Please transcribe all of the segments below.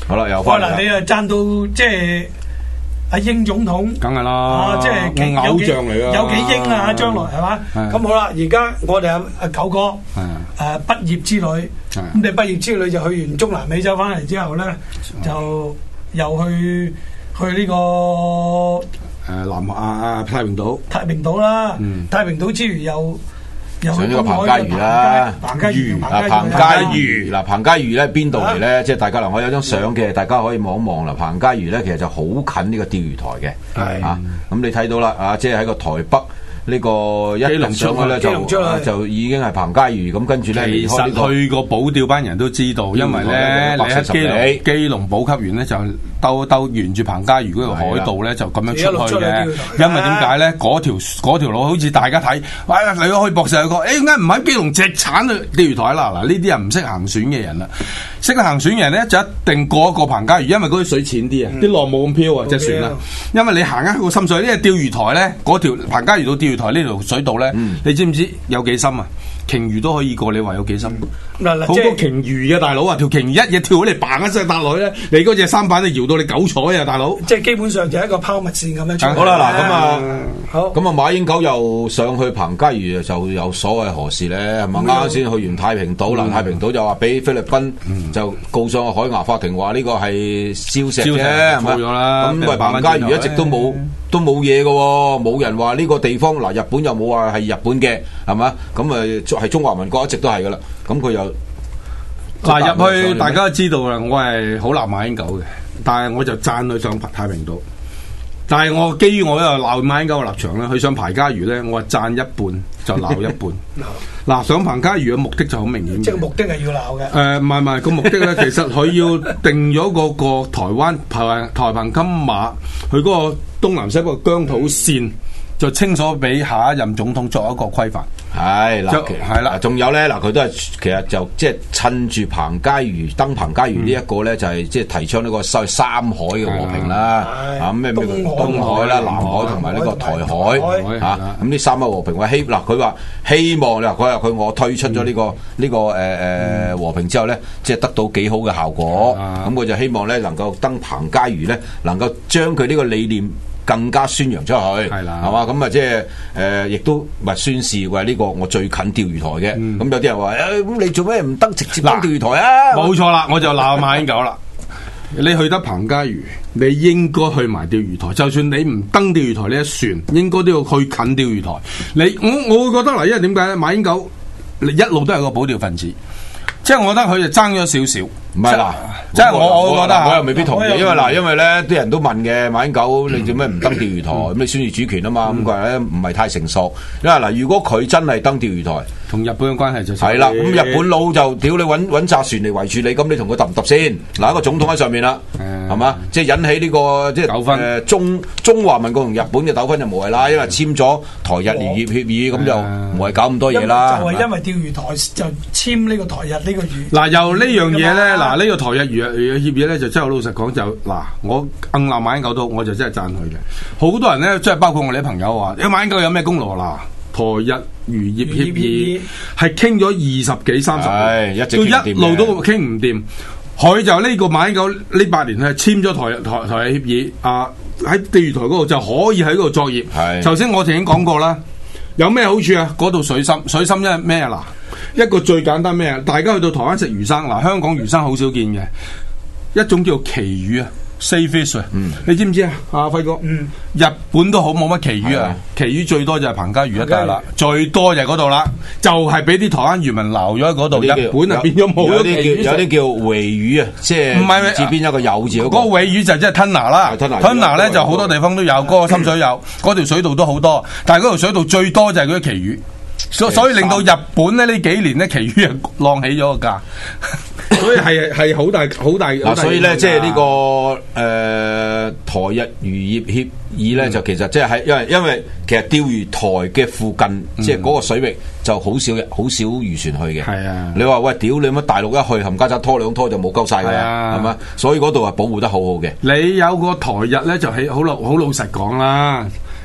好啦，又翻嚟啦。 你又讚到即係阿英總統， 梗係啦， 即係偶像嚟㗎， 有幾英啊？將來係嘛？咁好啦，而家我哋阿九哥畢業之旅，咁你畢業之旅就去完中南美洲翻嚟之後咧，就又去呢個太平島。 太平島啦，太平島之餘又上咗個彭佳嶼啦， 彭佳嶼嗱，彭佳嶼咧邊度嚟咧？即係大家嗱，我有張相嘅，大家可以望一望啦。彭佳嶼咧其實就好近呢個釣魚台嘅， 係啊，咁你睇到啦，啊，即係喺個台北。呢個一路上去咧就已經係彭佳嶼咁，跟住咧其實去過保釣班人都知道，因為咧你喺基隆補給員咧就兜沿住彭佳嶼嗰條海道咧就咁樣出去嘅。因為點解咧？嗰條路好似大家睇，哇！你去博士去過，點解唔喺基隆直鏟去釣魚台啦？嗱，呢啲人唔識行船嘅人啦，識得行船嘅人咧就一定過一個彭佳嶼，因為嗰啲水淺啲啊，啲浪冇咁飄啊隻船啊。因為你行一個深水，因為釣魚台咧嗰條彭佳嶼到釣魚台呢條水道咧，你知唔知有幾深啊？鯨魚都可以過，你話有幾深？好多鯨魚嘅大佬啊，條鯨魚一嘢跳起嚟嘭一聲搭落去咧，你嗰隻三板都搖到你九彩啊，大佬！ 即係基本上就係一個拋物線咁樣。 好啦，嗱咁啊，好咁啊，馬英九又上去彭佳嶼就有所謂何事咧？係咪啱先去完太平島？嗱，太平島就話俾菲律賓就告上個海牙法庭，話呢個係燒石啫，係咪？咁喂，彭佳嶼一直都冇嘢嘅喎，冇人話呢個地方嗱，日本又冇話係日本嘅，係嘛？咁啊，係中華民國一直都係噶啦。咁佢又嗱入去，大家都知道啦。我係好鬧馬英九嘅，但係我就讚佢上太平島。但係我基於我又鬧馬英九嘅立場咧，佢上彭佳嶼咧，我係讚一半就鬧一半。嗱，上彭佳嶼嘅目的就好明顯， 即係目的係要鬧嘅。 唔係個目的咧，其實佢要定咗嗰個台灣台澎金馬，佢嗰個東南西北疆土線，就清楚俾下一任總統作一個規範。 係嗱，係啦，仲有咧嗱，佢都係其實就即係趁住彭佳嶼登彭佳嶼呢一個咧，就係即係提倡呢個所謂三海嘅和平啦，啊咩東海啦、南海同埋呢個台海啊，咁呢三海和平話佢話希望嗱，佢我推出咗呢個和平之後咧，即係得到幾好嘅效果，咁佢就希望咧能夠登彭佳嶼咧，能夠將佢呢個理念更加宣揚出去，係啦，係嘛？咁啊，即係亦都咪宣示為呢個我最近釣魚台嘅。咁有啲人話咁你做咩唔登直接登釣魚台啊？ 冇錯啦，我就鬧馬英九啦。你去得彭佳嶼，你應該去埋釣魚台。就算你唔登釣魚台呢一船，應該都要去近釣魚台。我會覺得嗱，因為點解咧？馬英九一路都係個保釣分子。即係我覺得佢就爭咗少少， 唔係嗱， 即係我覺得我又未必同意，因為咧啲人都問嘅馬英九，你做咩唔登釣魚台？咁你宣示主權啊嘛，咁佢話咧唔係太成熟。因為嗱，如果佢真係登釣魚台， 同日本嘅關係就係啦，咁日本佬就屌你揾紮船嚟圍住你，咁你同佢揼唔揼先？嗱，一個總統喺上面啦，係嘛？即係引起呢個即係糾紛，中華民國同日本嘅糾紛就無謂啦，因為簽咗台日聯協協議，咁就唔係搞咁多嘢啦。 就係因為釣魚台就簽呢個台日呢個嗱，由呢樣嘢咧，嗱呢個台日協議咧，就真係老實講就嗱，我硬鬧馬英九都，我就真係讚佢嘅。好多人咧，即係包括我哋啲朋友話，馬英九有咩功勞嗱？台日漁業協議係傾咗20幾30年，一路都傾唔掂。佢就呢個馬英九呢8年係簽咗台日協議，喺釣魚台嗰度就可以喺嗰度作業。頭先我曾經講過啦，有咩好處啊？嗰度水深因為咩啊？嗱，一個最簡單咩啊？大家去到台灣食魚生，嗱，香港魚生好少見嘅，一種叫旗魚啊。Sea fish 啊，你知唔知啊？輝哥，日本都好冇乜旗魚啊，旗魚最多就係彭佳嶼一帶啦，最多就係嗰度啦，就係俾啲台灣漁民撈咗喺嗰度，日本啊變咗冇咗旗魚， 有啲叫鮪魚啊，即係唔係字邊一個有字嗰個。 嗰個鮪魚就即係吞拿啦，吞拿咧就好多地方都有，嗰個深水有，嗰條水道都好多，但係嗰條水道最多就係嗰啲旗魚。所以令到日本咧呢幾年咧，旗魚啊浪起咗個價，所以係好大。嗱， 所以咧即係呢個台日漁業協議咧，就其實即係因為其實釣魚台嘅附近，即係嗰個水域就好少漁船去嘅。係啊，你話喂，屌你乜大陸一去冚家鏟拖2拖就冇鳩晒㗎啦，係嘛？所以嗰度係保護得好好嘅。 你有個台日咧就係好老實講啦。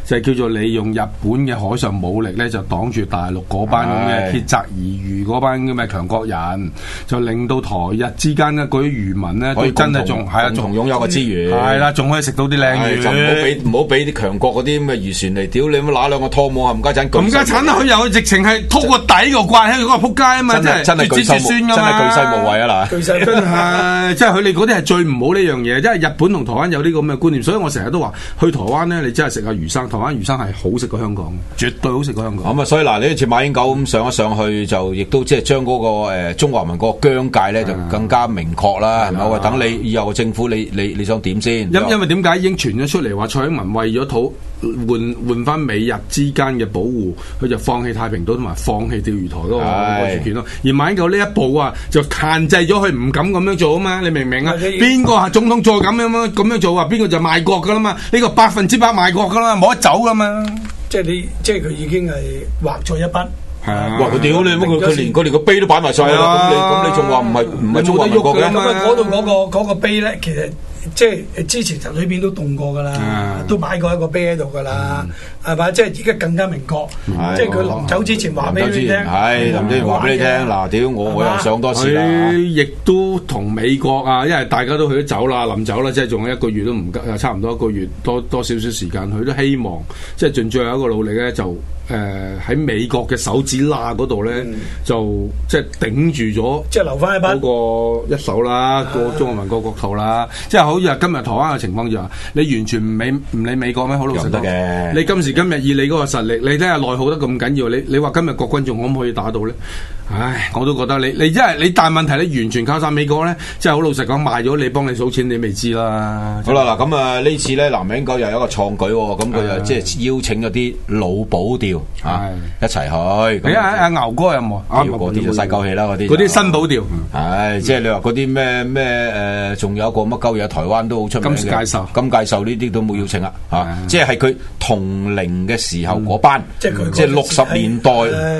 就係叫做利用日本嘅海上武力咧，就擋住大陸嗰班咁嘅竭澤而漁嗰班咁嘅強國人，就令到台日之間嘅嗰啲漁民咧都真係仲係啊，仲擁有個資源， 係啦，仲可以食到啲靚魚， 就唔好俾啲強國嗰啲咁嘅漁船嚟屌你，咁揦兩個拖網冚家鏟， 冚家鏟佢又直情係拖個底個掛喺嗰個撲街啊嘛， 真係巨細無遺啊嗱， 巨細真係，即係佢哋嗰啲係最唔好呢樣嘢，即係日本同台灣有啲咁嘅觀念，所以我成日都話去台灣咧，你真係食下魚生，台灣魚生係好食過香港，絕對好食過香港。 咁啊，所以嗱，你好似馬英九咁上一上去，就亦都即係將嗰個中華民國疆界咧就更加明確啦，係咪？我等你以後嘅政府，你想點先？ 因為點解已經傳咗出嚟話蔡英文為咗換翻美日之間嘅保護，佢就放棄太平島同埋放棄釣魚台嗰個主權咯。而馬英九呢一步啊，就限制咗佢唔敢咁樣做啊嘛。你明唔明啊？邊個係總統再咁樣做啊？邊個就賣國噶啦嘛？呢個100%賣國噶啦，冇得走噶嘛。 即係佢已經係畫咗一筆。 係啊！ 哇！佢屌你，佢連個碑都擺埋上去啦。咁你仲話唔係中華民國嘅？ 咁啊，嗰度嗰個碑咧，其實即係之前就裏邊都動過噶啦，都擺過一個碑喺度噶啦，係嘛？即係而家更加明確，即係佢臨走之前話俾你聽， 係臨走之前話俾你聽。嗱，屌我又上多次啦。 佢亦都同美國啊，因為大家都去咗走啦，臨走啦，即係仲有1個月都唔夠，差唔多1個月多少少時間，佢都希望即係盡最後一個努力咧，就喺美國嘅手指罅嗰度咧，就即係頂住咗， 即係留翻一班嗰個一手啦，個中華民國國土啦，即係好似今日台灣嘅情況就話，你完全唔理美國咩？好老實講嘅，你今時今日以你嗰個實力，你睇下內耗得咁緊要，你話今日國軍仲可唔可以打到咧？唉，我都覺得你真係你，但係問題你完全靠晒美國咧，即係好老實講，賣咗你幫你數錢，你未知啦。好啦， 嗱咁啊，呢次咧馬英九又有一個創舉，咁佢又即係邀請咗啲老保釣一齊去。 阿牛哥有冇？ 嗰啲就細鳩氣啦，嗰啲新保釣。 係即係你話嗰啲咩仲有個乜鳩嘢？台灣都好出名嘅金介壽呢啲都冇邀請啦，即係佢同齡嘅時候嗰班，即係60年代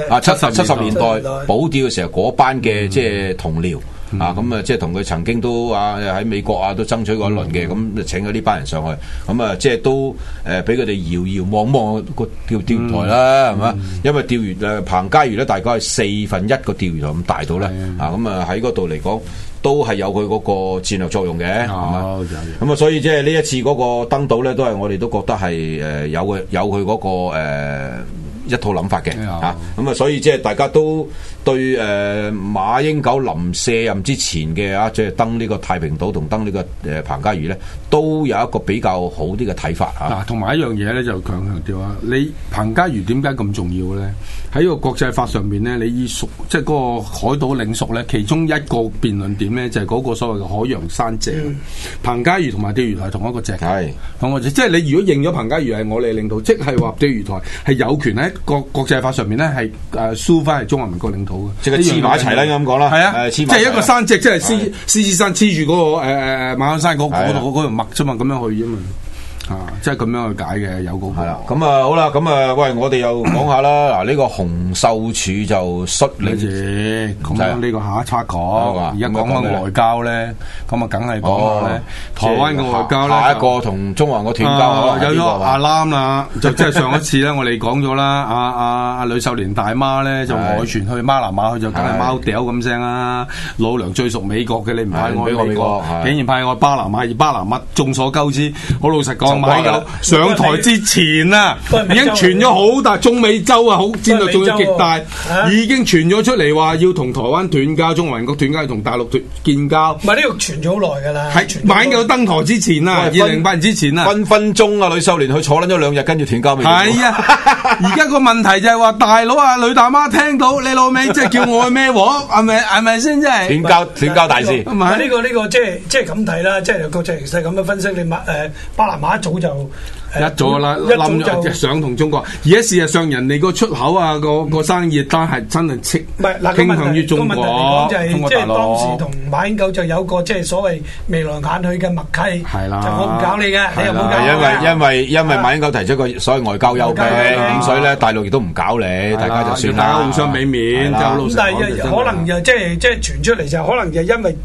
70年代。保釣嘅時候嗰班嘅即係同僚咁啊，即係同佢曾經都喺美國都爭取過一輪嘅，咁就請咗呢班人上去，咁啊即係都俾佢哋遙遙望望個釣魚台啦，係嘛？因為釣魚彭佳嶼咧大概係1/4個釣魚台咁大到咧，咁啊喺嗰度嚟講都係有佢嗰個戰略作用嘅，係嘛？咁啊，所以即係呢一次嗰個登島咧，都係我哋都覺得係有佢嗰個一套諗法嘅咁啊，所以即係大家都對馬英九臨卸任之前嘅即係登呢個太平島同登呢個彭佳嶼咧，都有一個比較好啲嘅睇法嗱，同埋一樣嘢咧就強調你彭佳嶼點解咁重要咧？喺個國際法上邊咧，你以屬即係嗰個海島領屬咧，其中一個辯論點咧就係嗰個所謂嘅海洋山脊。彭佳嶼同埋釣魚台同一個脊，同一個脊，即係你如果認咗彭佳嶼係我哋領土，即係話釣魚台係有權喺國際法上面咧係輸翻係中華民國領土嘅， 即係黐埋一齊啦，咁講啦。係啊， 即係一個山脊，即係獅子山黐住嗰個馬鞍山嗰條脈啫嘛，咁樣去啫嘛。即係咁樣去解嘅，有嗰個。係啦， 咁啊好啦，咁啊喂，我哋又講下啦。嗱，呢個洪秀柱就率領， 咁呢個下一輯講。而家講翻外交咧，咁啊梗係講下咧，台灣嘅外交咧， 下一個同中華嘅斷交， 有咗阿攬啦，就即係上一次咧，我哋講咗啦。阿呂秀蓮大媽咧就外傳去巴拿馬，佢就梗係貓屌咁聲啦。老娘最熟美國嘅，你唔派我去美國，竟然派我去巴拿馬，而巴拿馬眾所周知，好老實講。馬英九上台之前啊，已經傳咗好大，中美洲啊，好戰略重要極大，已經傳咗出嚟話要同台灣斷交，中華民國斷交，同大陸建交。唔係呢個傳咗好耐㗎啦， 喺馬英九登台之前啊，2008年之前啊， 分鐘啊，呂秀蓮去坐撚咗2日，跟住斷交未？ 係啊，而家個問題就係話，大佬啊，呂大媽聽到你老味，即係叫我去咩鑊？係咪先？即係斷交大事。 唔係呢個即係咁睇啦，即係國際形勢咁樣分析。你巴拿馬早就一早啦，冧咗想同中國。而家事實上，人哋個出口啊，個生意單係真係傾向於中國。 個問題嚟講就係，即係當時同馬英九就有個即係所謂眉來眼去嘅默契。係啦，就我唔搞你嘅，你又唔好搞。 因為馬英九提出個所謂外交休兵，咁所以咧大陸亦都唔搞你，大家就算啦。 大家互相俾面，就老實講。 咁但係可能又即係傳出嚟就可能就因為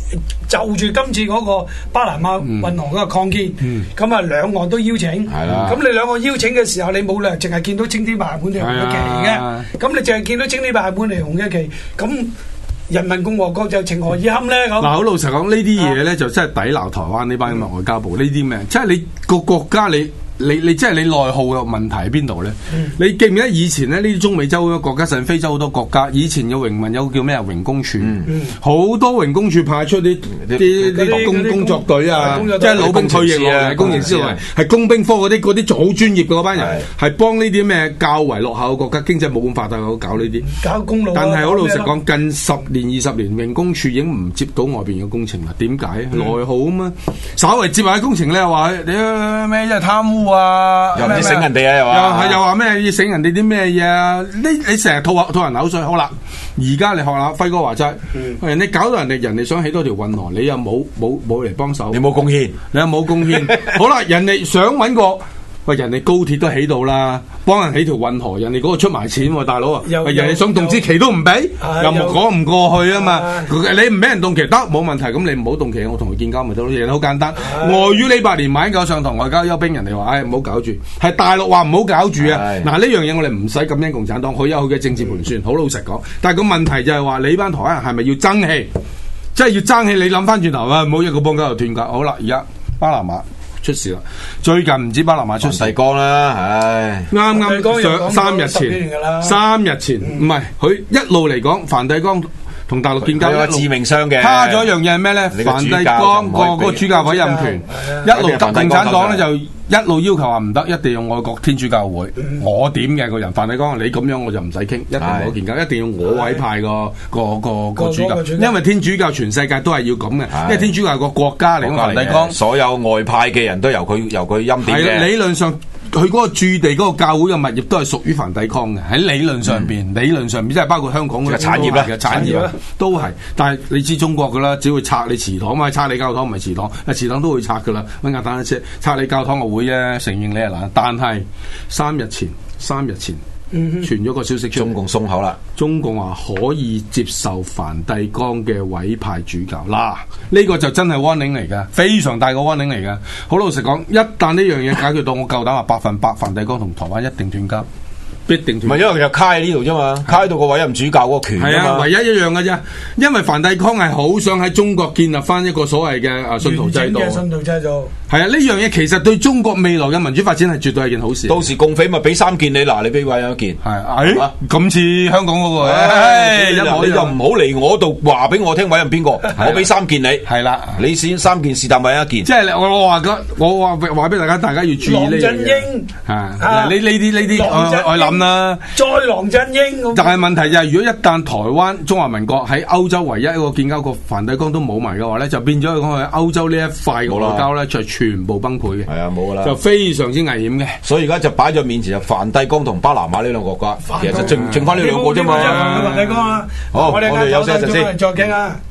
就住今次嗰個巴拿馬運河嗰個擴建，咁啊兩岸都邀請，咁你兩岸邀請嘅時候，你冇理由淨係見到青天白日滿地紅嘅旗嘅，咁你淨係見到青天白日滿地紅嘅旗，咁人民共和國就情何以堪咧？咁嗱，好老實講，呢啲嘢咧就真係抵鬧台灣呢班咁嘅外交部呢啲咩？即係你個國家你即係你內耗嘅問題喺邊度咧？你記唔記得以前咧呢啲中美洲嘅國家，甚至非洲好多國家，以前嘅榮民有個叫咩啊？榮工處，好多榮工處派出啲工作隊啊，即係老兵退役落嚟，工程師落嚟，係工兵科嗰啲就好專業嘅嗰班人，係幫呢啲咩較為落後嘅國家經濟冇咁發達嘅搞呢啲， 搞公路。 但係好老實講，近10年20年，榮工處已經唔接到外邊嘅工程啦。點解？內耗啊嘛，稍為接埋啲工程咧，話你咩即係貪污。 又唔知醒人哋啊， 又話咩要醒人哋啲咩嘢啊？你成日吐人口水，好啦，而家你學下輝哥話齋，人哋搞到人哋想起多條運河，你又冇嚟幫手， 你冇貢獻， 你又冇貢獻，好啦，人哋想揾個。喂，人哋高鐵都起到啦，幫人起條運河，人哋嗰個出埋錢喎，大佬啊！人哋想動支旗都唔俾，又講唔過去啊嘛！你唔俾人動旗得冇問題，咁你唔好動旗，我同佢建交咪得咯，嘢好簡單。礙於呢8年馬英九上台外交休兵，人哋話唔好搞住，係大陸話唔好搞住啊！嗱呢樣嘢我哋唔使感恩共產黨，佢有佢嘅政治盤算，好老實講。但係個問題就係話你班台灣人係咪要爭氣？即係要爭氣，你諗翻轉頭啊！唔好一個邦交就斷交。好啦，而家巴拿馬出事啦！最近唔止巴拿馬出事， 梵蒂岡啦，唉， 啱上3日前，唔係佢一路嚟講，梵蒂岡同大陸建交有致命傷嘅。 差咗一樣嘢係咩咧？梵蒂岡個主教委任權一路共產黨咧就一路要求話唔得，一定要愛國天主教會。我點嘅個人，梵蒂岡你咁樣我就唔使傾，一定冇建交，一定要我委派個主教，因為天主教全世界都係要咁嘅，因為天主教係個國家嚟嘅，梵蒂岡所有外派嘅人都由佢欽點嘅。理論上。佢嗰個駐地嗰個教會嘅物業都係屬於梵蒂岡嘅，喺理論上邊，即係包括香港嘅產業啦，產業都係。但係你知中國噶啦，只會拆你祠堂嘛，拆你教堂唔係祠堂，祠堂都會拆噶啦。揾架單車拆你教堂我會啫，承認你係難。但係3日前傳咗個消息出嚟， 中共鬆口啦， 中共話可以接受梵蒂岡嘅委派主教。嗱，呢個就真係 warning 嚟㗎，非常大個 warning 嚟㗎。好老實講，一旦呢樣嘢解決到，我夠膽話100%梵蒂岡同台灣一定斷交。必定斷， 唔係因為佢就卡喺呢度啫嘛，卡喺度個委任主教嗰個權係啊，唯一一樣嘅啫。因為梵蒂岡係好想喺中國建立翻一個所謂嘅信徒制度。 信徒制度係啊，呢樣嘢其實對中國未來嘅民主發展係絕對係件好事。 到時共匪咪俾3件你，嗱你俾委任1件， 係咁似香港嗰個， 你就唔好嚟我度話俾我聽委任邊個，我俾3件你，係啦，你先3件是但委任1件。 即係我話俾大家要注意呢樣嘢。 狼振英呢啲我諗啦， 再狼振英。 但係問題就係，如果一旦台灣中華民國喺歐洲唯一一個建交國梵蒂岡都冇埋嘅話咧，就變咗講喺歐洲呢一塊嘅外交咧，就全部崩潰嘅。係啊，冇噶啦，就非常之危險嘅。所以而家就擺咗面前就梵蒂岡同巴拿馬呢兩個國家，其實就剩翻呢兩個啫嘛。 梵蒂岡啊， 好，我哋休息一陣先， 再傾啊。